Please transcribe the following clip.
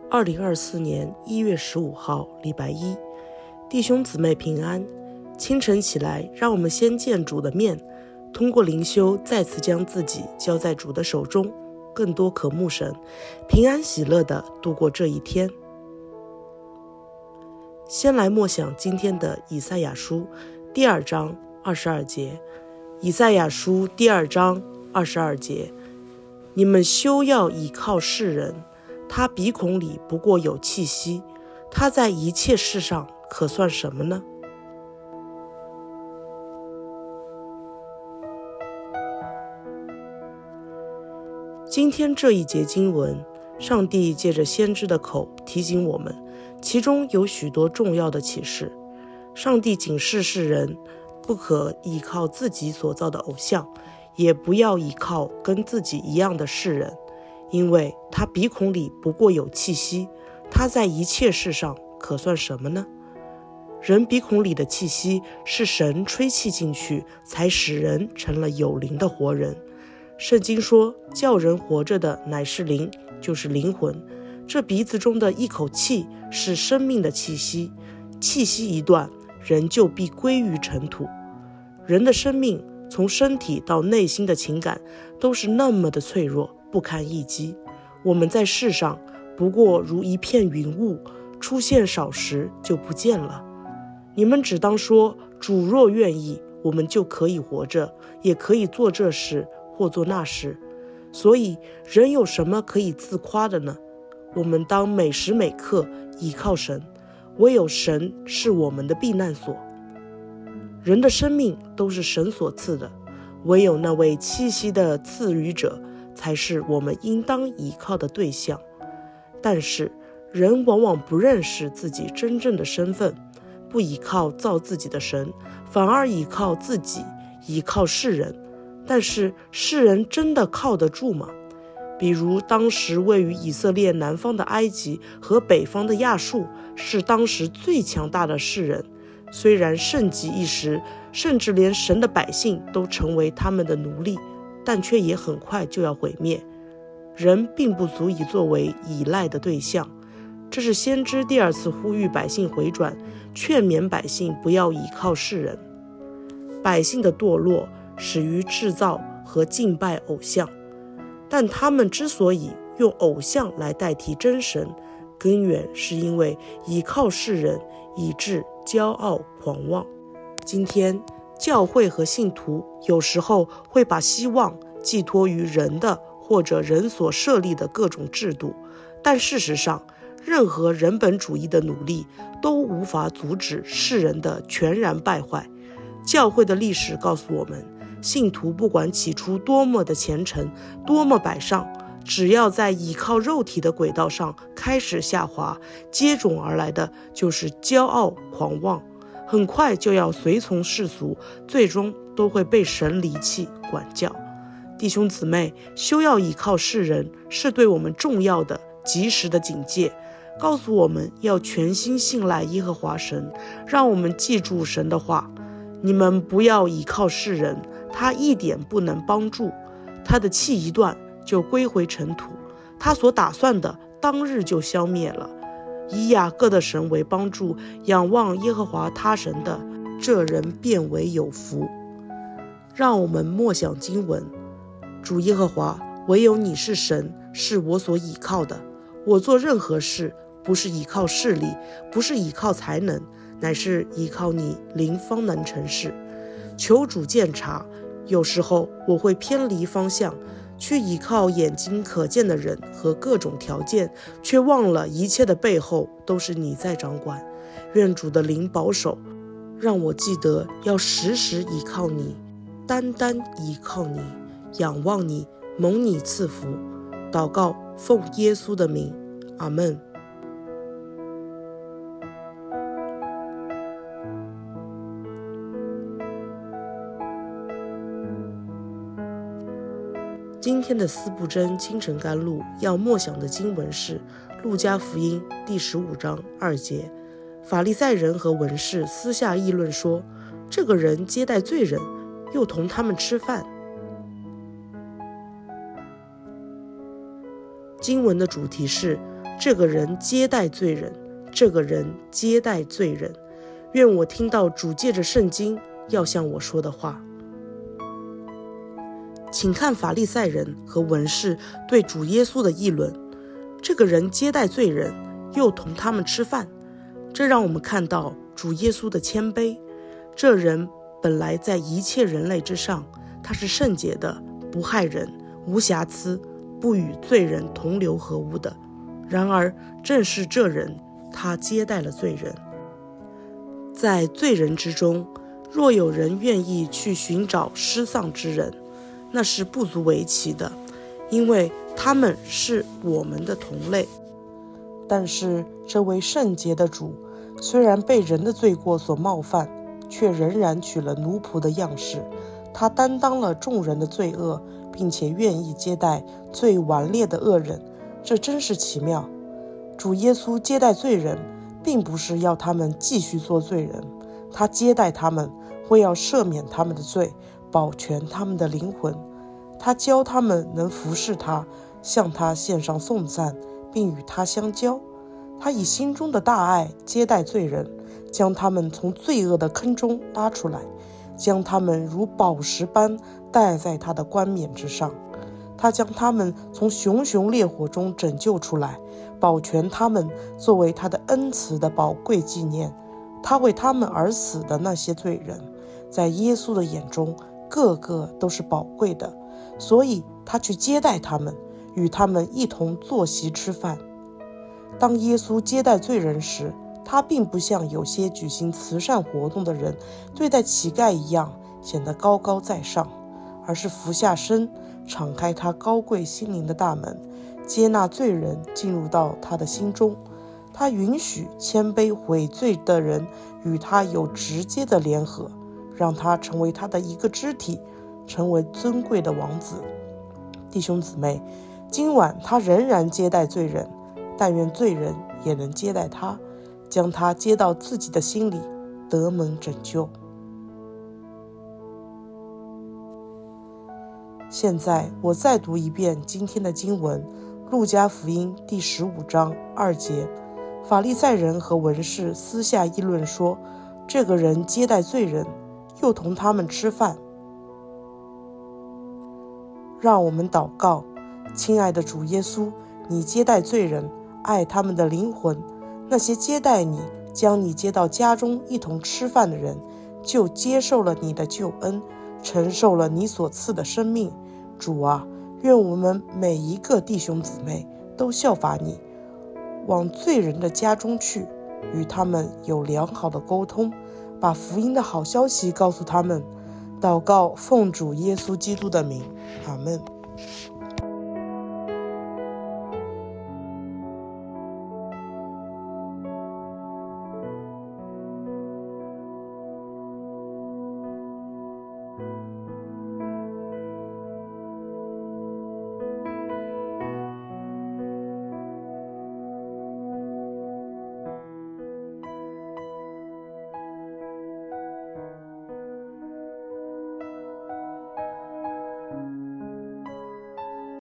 2024年1月15号，礼拜一，弟兄姊妹平安。清晨起来，让我们先见主的面，通过灵修再次将自己交在主的手中，更多渴慕神，平安喜乐地度过这一天。先来默想今天的以赛亚书第2章22节。以赛亚书第2章22节，你们休要倚靠世人，他鼻孔里不过有气息，他在一切事上可算什么呢？今天这一节经文，上帝借着先知的口提醒我们，其中有许多重要的启示。上帝警示世人，不可依靠自己所造的偶像，也不要依靠跟自己一样的世人，因为他鼻孔里不过有气息，他在一切事上可算什么呢？人鼻孔里的气息是神吹气进去，才使人成了有灵的活人。圣经说，叫人活着的乃是灵，就是灵魂。这鼻子中的一口气是生命的气息，气息一断，人就必归于尘土。人的生命从身体到内心的情感都是那么的脆弱，不堪一击。我们在世上不过如一片云雾，出现少时就不见了。你们只当说，主若愿意，我们就可以活着，也可以做这事或做那事。所以人有什么可以自夸的呢？我们当每时每刻倚靠神，唯有神是我们的避难所。人的生命都是神所赐的，唯有那位气息的赐予者才是我们应当倚靠的对象。但是人往往不认识自己真正的身份，不倚靠造自己的神，反而倚靠自己，倚靠世人。但是世人真的靠得住吗？比如当时位于以色列南方的埃及和北方的亚述，是当时最强大的世人，虽然盛极一时，甚至连神的百姓都成为他们的奴隶，但却也很快就要毁灭。人并不足以作为依赖的对象，这是先知第2次呼吁百姓回转，劝勉百姓不要依靠世人。百姓的堕落始于制造和敬拜偶像，但他们之所以用偶像来代替真神，根源是因为依靠世人，以致骄傲狂妄。今天教会和信徒有时候会把希望寄托于人的或者人所设立的各种制度，但事实上任何人本主义的努力都无法阻止世人的全然败坏。教会的历史告诉我们，信徒不管起初多么的虔诚，多么摆上，只要在倚靠肉体的轨道上开始下滑，接踵而来的就是骄傲狂妄，很快就要随从世俗，最终都会被神离弃管教。弟兄姊妹，休要倚靠世人，是对我们重要的及时的警戒，告诉我们要全心信赖耶和华神，让我们记住神的话。你们不要倚靠世人，他一点不能帮助，他的气一断就归回尘土，他所打算的当日就消灭了。以雅各的神为帮助，仰望耶和华他神的，这人便为有福。让我们默想经文，主耶和华，唯有你是神，是我所倚靠的。我做任何事，不是倚靠势力，不是倚靠才能，乃是依靠你灵方能成事。求主鉴察，有时候我会偏离方向，去依靠眼睛可见的人和各种条件，却忘了一切的背后都是你在掌管。愿主的灵保守，让我记得要时时依靠你，单单依靠你，仰望你，蒙你赐福。祷告，奉耶稣的名，阿们。今天的司布真清晨甘露要默想的经文是路加福音第15章2节。法利赛人和文士私下议论说，这个人接待罪人，又同他们吃饭。经文的主题是这个人接待罪人，这个人接待罪人。愿我听到主借着圣经要向我说的话。请看法利赛人和文士对主耶稣的议论，这个人接待罪人，又同他们吃饭。这让我们看到主耶稣的谦卑。这人本来在一切人类之上，他是圣洁的，不害人，无瑕疵，不与罪人同流合污的。然而正是这人，他接待了罪人。在罪人之中，若有人愿意去寻找失丧之人，那是不足为奇的，因为他们是我们的同类。但是这位圣洁的主，虽然被人的罪过所冒犯，却仍然取了奴仆的样式。他担当了众人的罪恶，并且愿意接待最顽劣的恶人，这真是奇妙。主耶稣接待罪人，并不是要他们继续做罪人，他接待他们，会要赦免他们的罪，保全他们的灵魂。他教他们能服侍他，向他献上颂赞，并与他相交。他以心中的大爱接待罪人，将他们从罪恶的坑中拉出来，将他们如宝石般戴在他的冠冕之上。他将他们从熊熊烈火中拯救出来，保全他们，作为他的恩慈的宝贵纪念。他为他们而死的那些罪人，在耶稣的眼中个个都是宝贵的，所以他去接待他们，与他们一同坐席吃饭。当耶稣接待罪人时，他并不像有些举行慈善活动的人对待乞丐一样显得高高在上，而是俯下身，敞开他高贵心灵的大门，接纳罪人进入到他的心中。他允许谦卑悔罪的人与他有直接的联合，让他成为他的一个肢体，成为尊贵的王子。弟兄姊妹，今晚他仍然接待罪人，但愿罪人也能接待他，将他接到自己的心里，得蒙拯救。现在我再读一遍今天的经文，路加福音第15章2节。法利赛人和文士私下议论说，这个人接待罪人，又同他们吃饭。让我们祷告。亲爱的主耶稣，你接待罪人，爱他们的灵魂。那些接待你，将你接到家中一同吃饭的人，就接受了你的救恩，承受了你所赐的生命。主啊，愿我们每一个弟兄姊妹都效法你，往罪人的家中去，与他们有良好的沟通，把福音的好消息告诉他们。祷告奉主耶稣基督的名，阿们。